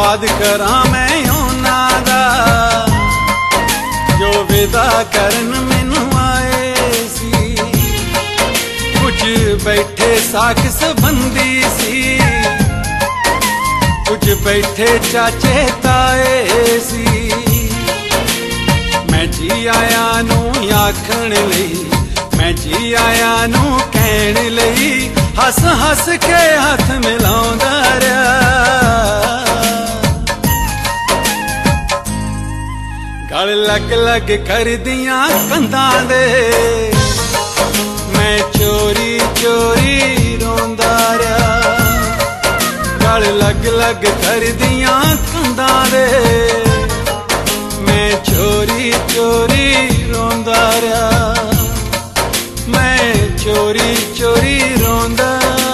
याद करा मैं उन्ना दा जो विदा करन मैनू आए सी। कुछ बैठे साख संबंधी सी, कुछ बैठे चाचे ताए सी। मैं जी आया नू आखण लई, मैं जी आया नू कहण लई, हस हस के हाथ मिलाउंदा रहा। गल लग लग कर दियां कंधां दे, मैं चोरी चोरी रोंदा रहा। गल लग लग कर दियां कंधां दे, मैं चोरी चोरी रोंदा रहा। मैं चोरी चोरी रोंदा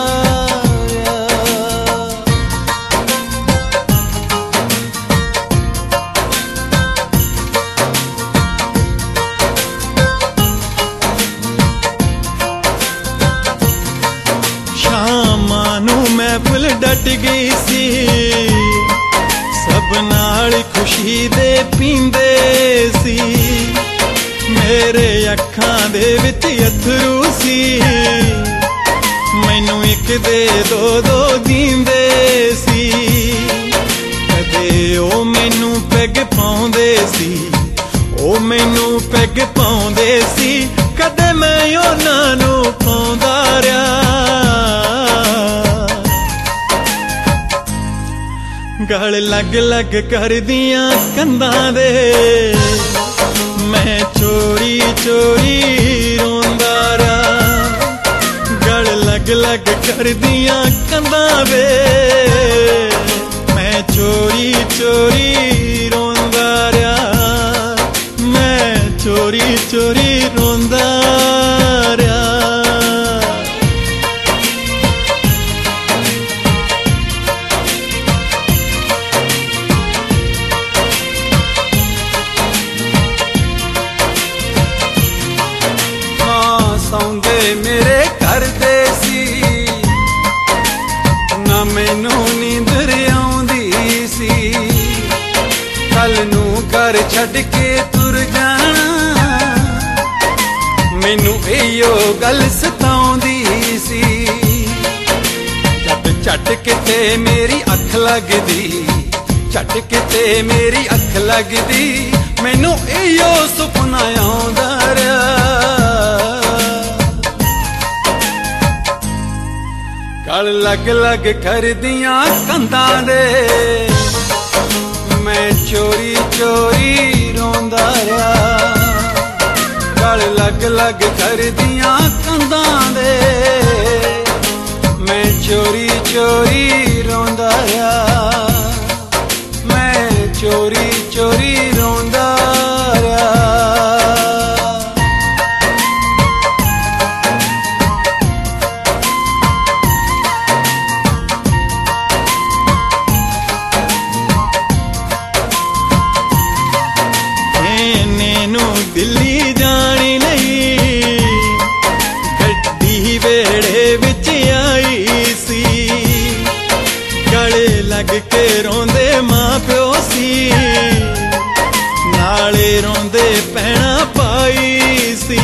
महफिल डट गई सी, सब नाल खुशी दे पींदे सी। मेरे अखां दे विच अथरू सी, मैनू एक दे दो दो दींदे सी। कदे ओ मैनू पैग पाउंदे सी, ओ मैनू पैग पाउंदे सी, कदे मैं उन्हां नू पाउंदा रहा। गल लग लग कर दियां कंधां दे, मैं चोरी चोरी रोंदा रहा। गल लग लग कर दियां कंधां दे, मैं चोरी चोरी रोंदा रहा। मैं चोरी चोरी रोंदा रहा। सौंदे मेरे घर दे सी, ना मैनू नींदर आउंदी सी। कल नू घर छड़ के तुर जाना, मैनू इहो गल सताउंदी सी। जद झटक ते मेरी अख लगदी, झटक ते मेरी अख लगदी, मैनू इहो सुपना आउंदा रहा। गल लग लग कर दियां कंधां दे, मैं चोरी चोरी रोंदा रहा। गल लग लग कर दियां कंधां दे, मैं चोरी चोरी रोंदा रहा। मैं चोरी चोरी रोंदा रहा। दिल्ली जाने लई गड्डी वेड़े विच आई सी। गले लग के रोंदे मां प्यो सी, नाले रोंदे भैणां पाई सी।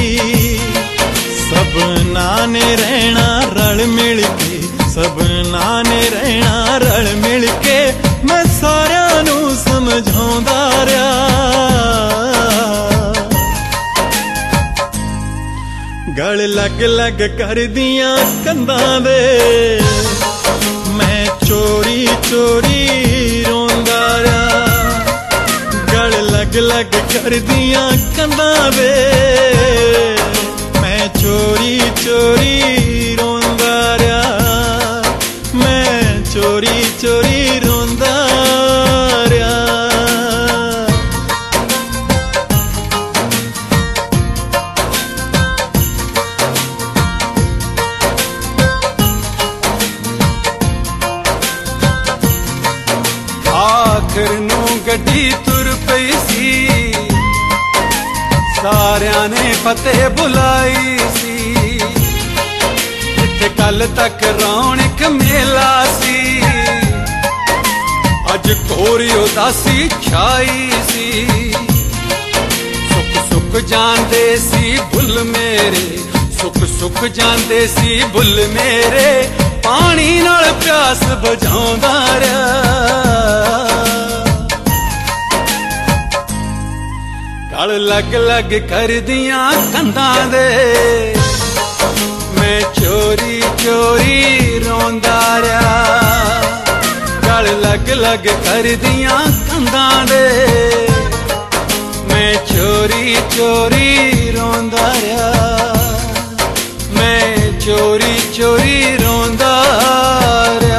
सबना ने रहना रल मिल के, सबना ने रहना रल मिल के, मैं सारियां नू समझाउंदा रहा। गल लग लग कर दियां कंधां दे, मैं चोरी चोरी रोंदा रहा। गल लग लग कर दियां कंधां दे, मैं चोरी चोरी रोंदा रहा। मैं चोरी चोरी रोंदा रहा। आखिर नू गड्डी तुर पई सी, सारियां ने फतेह बुलाई सी। जिथे कल तक रौनक मेला सी, अज घोरी उदासी छाई सी। सुख सुख जांदे सी बुल मेरे, सुख सुख जांदे सी बुल मेरे, पानी नाल प्यास बुझाउंदा रहा। गल लग लग करदियां कंधां दे, मैं चोरी चोरी रोंदा रहा। गल लग लग करदियां कंधां दे, मैं चोरी चोरी रोंदा रहा। मैं चोरी चोरी रोंदा रहा।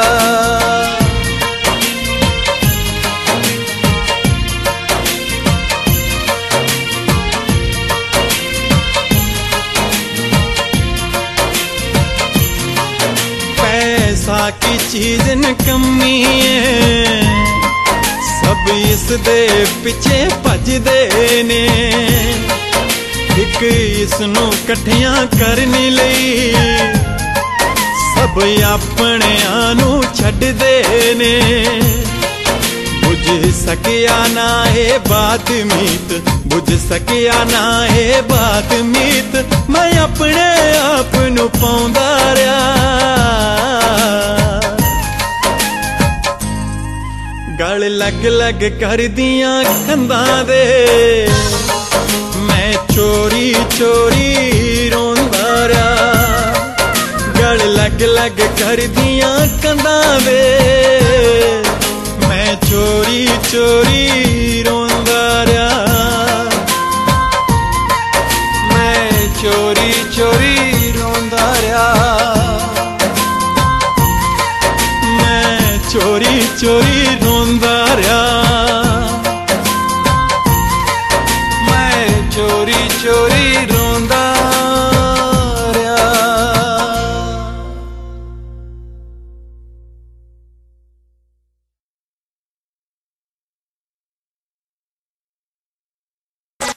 पैसा की चीज निकम्मी है, सब इस दे पिछे भजदे ने। एक इसनू कठियां करने लई सब अपने आनू छड्डदे ने। बुझ सकिया ना है बात मीत, बुझ सकिया ना है बात मीत, मैं अपने आप नू पाउंदा रहा। गल लग लग करदियां कंधां दे, मैं चोरी चोरी रोंदा रहा। गल लग लग करदियां कंधां दे, मैं चोरी चोरी रोंदा रहा। मैं चोरी चोरी रोंदा रहा। मैं चोरी चोरी रोंदा रहा।